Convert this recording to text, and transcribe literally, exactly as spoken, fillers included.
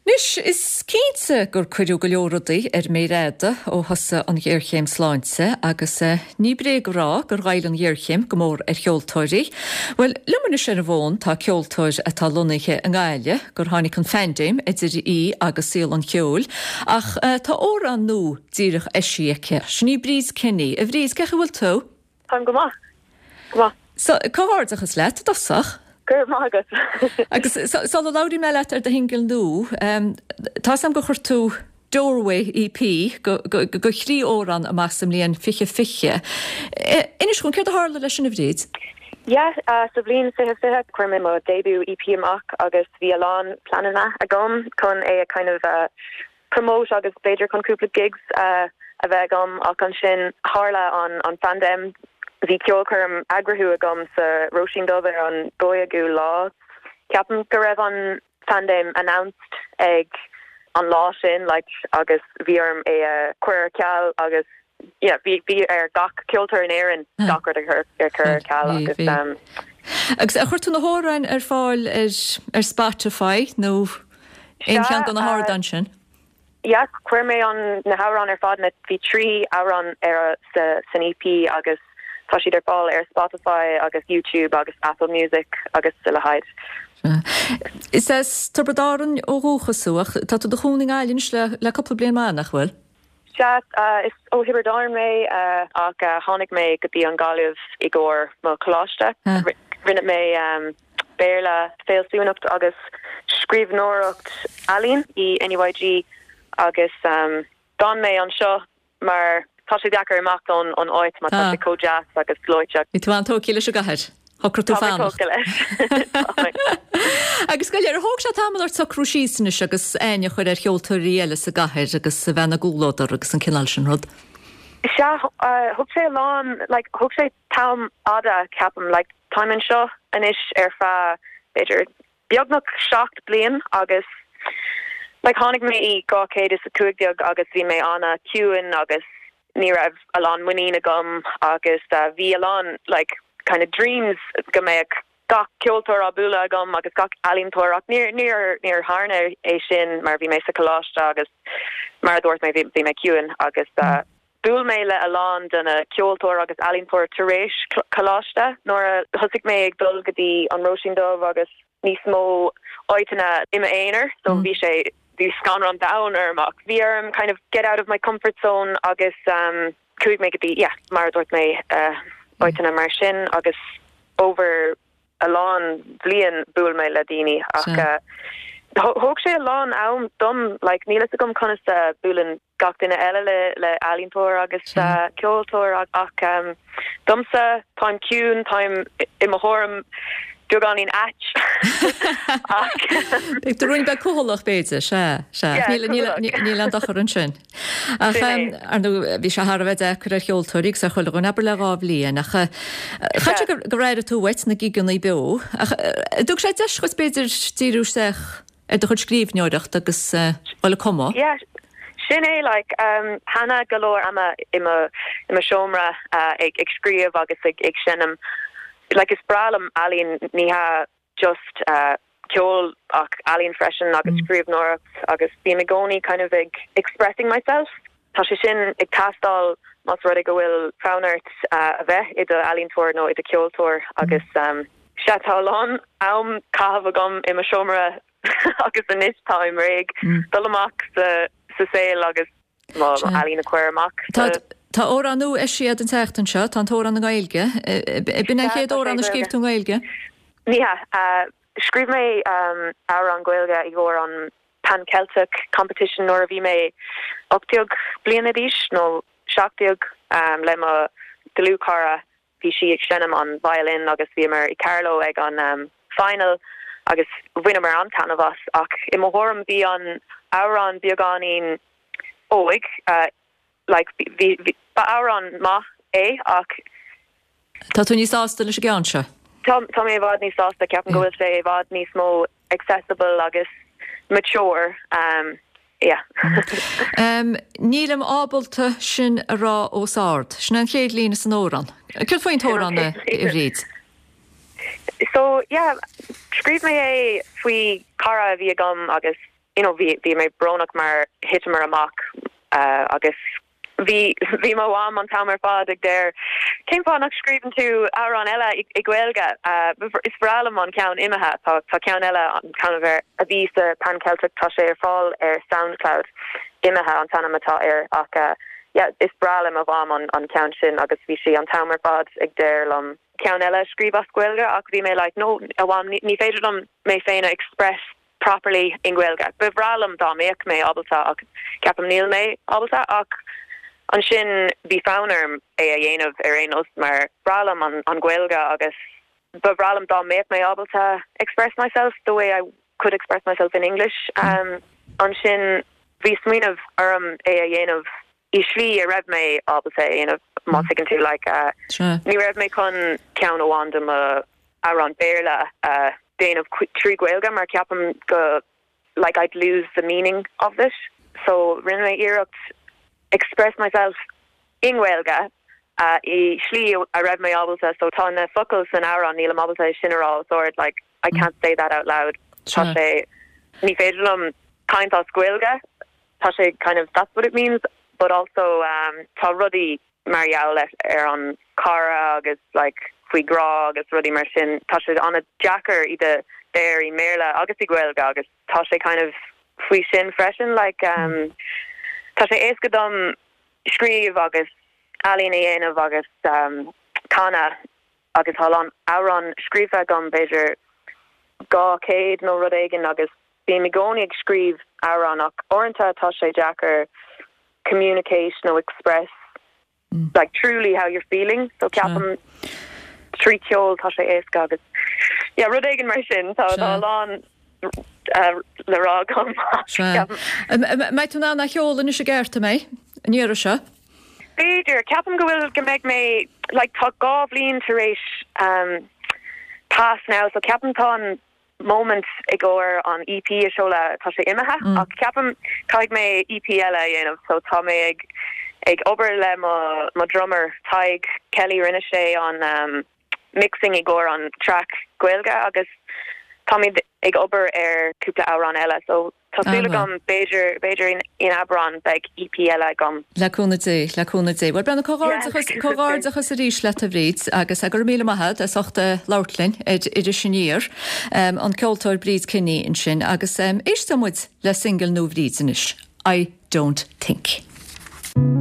Nis is cínta gur cuiú go leoradaí ar méréide ó thosa an ghearchéim sláinte agus ní bré go rá gur ghail an ghearchéim go mór ar cheoltóirí. Well, lumana sé a bhón tá ceoltóir atá lonaiche an gáile gur tháinig an fendéim idir í agus síl an ceol, ach uh, tá óra an nó díirech eisiace, sní brís cinní, a bhrís cecha bhfuil tú? Tá go maith. Go maith. So, cohardachas leit, dasach? Gur mágad. Agus sal a láirí me leit ar de hingil nó, um, tá sam go chuir tú Doorway E P go, go, go, go chrí óran a massam líon fiche fiche. Inis chun céir a hála leis sin a bhríd? Ja, uh, so bblin fiche fiche chuir mé mo debut E P amach agus bhí alán planana a gom chun é a kind of uh, promote agus beidir chun cúpla gigs uh, a bheith gom ach an sin hála an, an fandom. Bhí ceolcurm agrathú a gom sa Roisin Dover an Goyagu lá. Ceapan go raibh an fandom announced ag an lá sin, like, agus bhíorm é a cuir ceall agus yeah, bhí bhí ar gach ceoltar in éireann gachar ar cuir ceall agus um agus a chuir tú na hórainn ar fáil ar ar Spotify nó éon chean go na hádan sin? Ja, cuir mé an na hárán ar fád na bhí trí árán ar sa san E P agus tá siad ar fáil ar Spotify agus YouTube agus Apple Music agus Silahaid. Uh, is es turbadáran ó róchasúach, tá tú do chúning áilins le, le coppla blian mánach bhfuil? Seat, uh, is ó hibardáir mé uh, ach uh, tháinig mé go dtí an gáileh i gcóir má choláiste. Uh. Rinne mé um, béirle féilsúnacht agus scríbhnóireacht alín i N U I G agus um, don mé an seo mar tá sé dechar amach an an áit má tá sé cójazz agus glóiteach. I tú an tócíile se gahead? Hochar tú fánach? Agus goil ar thóg se tamil ar tá cruisísanna agus aine chuir ar cheoltóirí eile sa gahead agus sa bheanna gúlódar agus an cinál sin rud? Se thug sé lán, like, thug sé tam ada ceapam, like, time an seo inis ar fa beidir beagnach seacht blian agus like, tháinig mé i gá céad is a cuaigdeag agus bhí mé anna ciúin agus ní raibh alán muína gom agus uh, bhí alán like kind of dreams go méid gach ceoltóir a bula gom agus gach alíntóach níor níor níor hána é sin mar bhí mé sa choláiste agus mar dúirt mé bhí mé ciúin agus uh, búil mé le alán donna ceoltóir agus alíntóir taréis choláiste nóair a thusig mé ag dul go dtí an Roisin Dubh agus níos mó áitina imime éonar so bhí sé do scan on down or mock VR kind of get out of my comfort zone agus um could make it be yeah mar dort me uh oitna mar sin agus over a lawn blian búil me ladini ach hoog sé lawn am dum like níl gom kind of uh búlin gachtina eile le le alíntóir agus uh ceoltóir ach um dumsa time cún time im horm Duganin atch. Big the running back cóhallach béide se se níl an dachar an sin. Ach ar nó bhí se har bheith chur ar cheoltóirí sa chuil gon aber le rá blian ach chatte go réidir tú weit na gigan í be. Ach dúg sé deis chus béidir tíúisteach ar do chud scríbneoireacht agus bhile comá? Yeah. Sin é like um Hannah galore ama ima ima shomra uh, ag ag scríomh agus ag ag sinam. Like is bralam alien niha just uh ceol ach alien freshen agus scríbhnóireacht agus bí me gcónaí kind of ag expressing myself. Tá sé sin ag tastal mas rud go bhfuil fáinart uh, a bheith i do alíntóir nó i do ceoltóir agus um seatáán am cahabh a gom i mar siomra agus a níos táim réig dul amach sa sa saoil agus má alín a cuir amach. Tá óranú é siad an teachtan seo, tá tóran na gailge. Bin é chéad óran na scríbtú gailge? Níha, scríb mé ára an gailge i gcóir an Pan-Celtic competition nóair a bhí mé ochtiog bliana dís nó seachtiog le má deú cara bhí si ag sinnam an violin agus bhí mar i Carlo ag an um, final agus bhuiine mar an tan of us ach i mo hórm bhí an ára an bioganín óig like vi ba áran ma é ach Tá tú níos ásta leis gan se? Tá tá mé bhd níos ásta ceapan go bhfuil sé bhd níos mó accessible agus mature um yeah. um nílam ábalta sin a rá ó sáard sin an chéad lína san óran. Cil faoin tóran i réad? So yeah, scríb mé é faoi cara bhí gom agus you know vi vi me bronach mar hit mar amach uh, agus vi vi ma wam an tamer fad ag der came fa nach skriven to Aaron ella igwelga uh, is bralam on count imaha ta ta count ella on kind of er a visa pan Celtic tashe fall er SoundCloud imaha on tanamata er aka yeah is bralam of am on on count shin agus vi she on tamer fad ag der lum count ella skriva gwelga ak vi me like no awam ni, ni feidir dom me feina express properly in gwelga but bralam da me ek me abelta ak capam nil me abelta ak an sin bí fánar é a dhéanamh ar aon mar bralam an, an Gaeilge agus but bralam dá méid mé able to express myself the way I could express myself in English. Um, an sin bhí smuoinmh orm é a dhéanamh I slí a raibh mé able to dhéanamh má tuigeann tú like uh, sure. Ní raibh mé chun ceann amháin do a Aaron béarla uh, déanamh trí Gaeilge mar ceapam go like I'd lose the meaning of this. So rinne mé iirecht express myself in Gaeilge uh, I slí a raibh mé ábalta so tá na focail san Aaron níl am ábalta sinará so it's like I can't say that out loud. Sure. Tá sé ní féidir lom caintá Gaeilge tá sé kind of that's what it means but also um, tá rudí mariaal ar an cara agus like faoi grá agus rudí mar sin tá sé an a jacker ide there I méarla agus I Gaeilge agus tá sé kind of faoi sin freisin like um, mm. Tá sé éascadom scríomh agus alíonn é dhéanamh agus um, canna agus hall an Aaron scríomh gom beidir gá céad nó rud éigean agus bí mi gcónaí ag scríomh Aaron ach orintanta tá sé jacker communicate no express mm. like truly how you're feeling so ceapam trí ceol tá sé éasca agus yeah rud éigean mar sin tá hall an le rá gom Mai tú ná nach cheola is a gceirta mé níar se? Beidir ceapam go bhfuil go méid mé like tá gá bliain tar éis um, pass now so ceapam tá an moment ag óir an E P a seola tá sé imethe mm. ach ceapam caiig mé E P eile dhéanamh so tá mé ag ag obair le má drummer taig Kelly rinne sé an um, mixing ag óir an track Gaeilge agus Tommy ag obair ar cúpla Aaron eile so tásúla gom Beidir Beidir in Abran beag E P eile gom. Leúna dé leúna dé. War brenn cóáardachas a rís le a bríd agus agur míle maithad a sochta láirlinn idir sinníir um, an ceoltóir bríd cinní in sin agus um, éistamid le single nó bríd inis. I don't think.